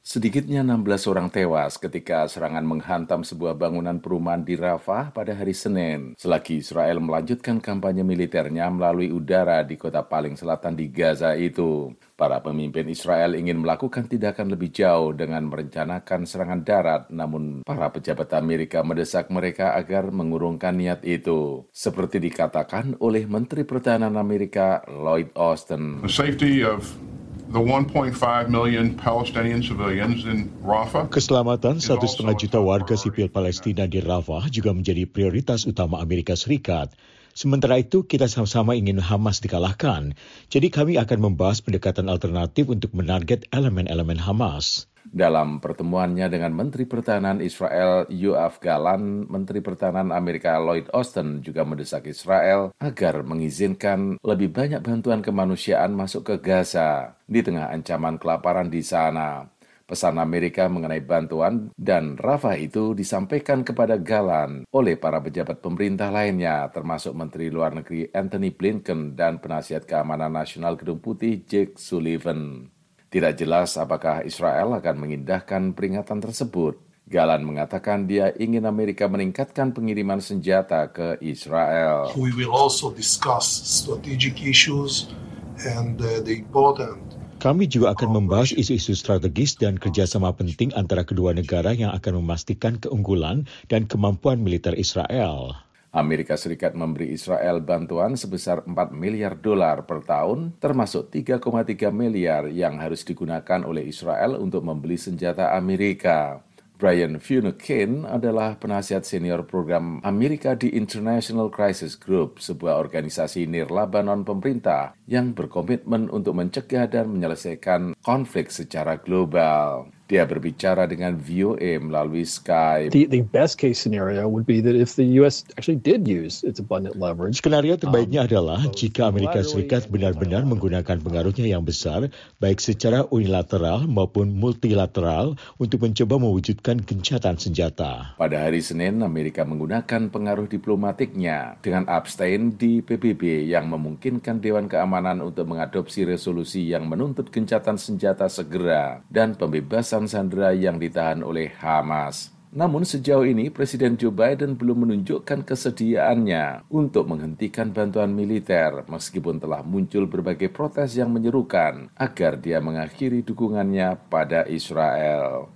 Sedikitnya 16 orang tewas ketika serangan menghantam sebuah bangunan perumahan di Rafah pada hari Senin, selagi Israel melanjutkan kampanye militernya melalui udara di kota paling selatan di Gaza itu. Para pemimpin Israel ingin melakukan tindakan lebih jauh dengan merencanakan serangan darat, namun para pejabat Amerika mendesak mereka agar mengurungkan niat itu. Seperti dikatakan oleh Menteri Pertahanan Amerika Lloyd Austin. The safety of the 1.5 million Palestinian civilians in Rafah. Keselamatan 1,5 juta warga sipil Palestina di Rafah juga menjadi prioritas utama Amerika Serikat. Sementara itu, kita sama-sama ingin Hamas dikalahkan. Jadi kami akan membahas pendekatan alternatif untuk menarget elemen-elemen Hamas. Dalam pertemuannya dengan Menteri Pertahanan Israel Yoav Gallant, Menteri Pertahanan Amerika Lloyd Austin juga mendesak Israel agar mengizinkan lebih banyak bantuan kemanusiaan masuk ke Gaza di tengah ancaman kelaparan di sana. Pesan Amerika mengenai bantuan dan Rafah itu disampaikan kepada Gallant oleh para pejabat pemerintah lainnya, termasuk Menteri Luar Negeri Antony Blinken dan Penasihat Keamanan Nasional Gedung Putih Jake Sullivan. Tidak jelas apakah Israel akan mengindahkan peringatan tersebut. Gallant mengatakan dia ingin Amerika meningkatkan pengiriman senjata ke Israel. We will also discuss strategic issues and the important. Kami juga akan membahas isu-isu strategis dan kerjasama penting antara kedua negara yang akan memastikan keunggulan dan kemampuan militer Israel. Amerika Serikat memberi Israel bantuan sebesar 4 miliar dolar per tahun, termasuk 3,3 miliar yang harus digunakan oleh Israel untuk membeli senjata Amerika. Brian Finucane adalah penasihat senior program Amerika di International Crisis Group, sebuah organisasi nirlabanon pemerintah yang berkomitmen untuk mencegah dan menyelesaikan konflik secara global. Dia berbicara dengan VOA melalui Skype. The best case scenario would be that if the U.S. actually did use its abundant leverage. Skenario terbaiknya adalah jika Amerika Serikat benar-benar menggunakan pengaruhnya yang besar, baik secara unilateral maupun multilateral, untuk mencoba mewujudkan gencatan senjata. Pada hari Senin, Amerika menggunakan pengaruh diplomatiknya dengan abstain di PBB yang memungkinkan Dewan Keamanan untuk mengadopsi resolusi yang menuntut gencatan senjata segera dan pembebasan sandera yang ditahan oleh Hamas. Namun sejauh ini Presiden Joe Biden belum menunjukkan kesediaannya untuk menghentikan bantuan militer meskipun telah muncul berbagai protes yang menyerukan agar dia mengakhiri dukungannya pada Israel.